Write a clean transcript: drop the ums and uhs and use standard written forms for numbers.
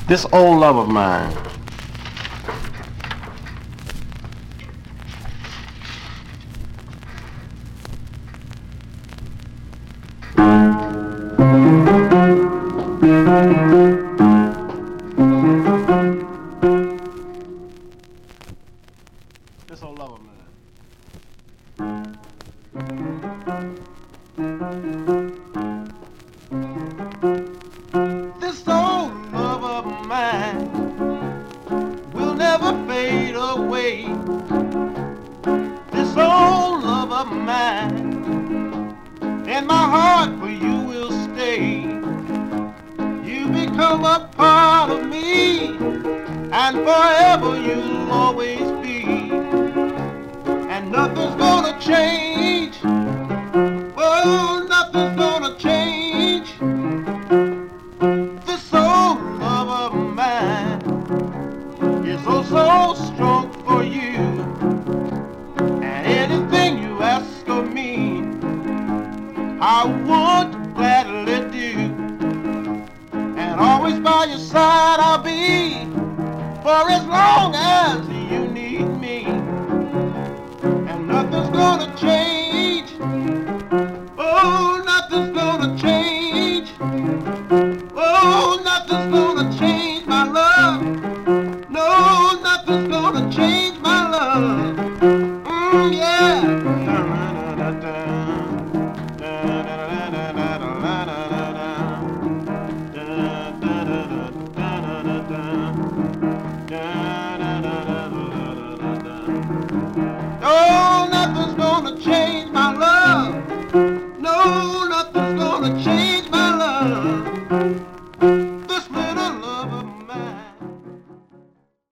This old love of mine. This old love of mine. This old love of mine will never fade away. This old love of mine, and my heart for you will stay. You become a part of me, and forever you'll always be. And nothing's gonna change. Oh, nothing's gonna change. This old love of mine is oh so strong for you. And anything you ask of me, I would gladly do. And always by your side I'll be, for as long as you need me. And nothing's gonna change. Oh, nothing's gonna change. Oh, nothing's gonna change my love. No, nothing's gonna change my love. Yeah. Oh, nothing's gonna change my love. No, nothing's gonna change my love.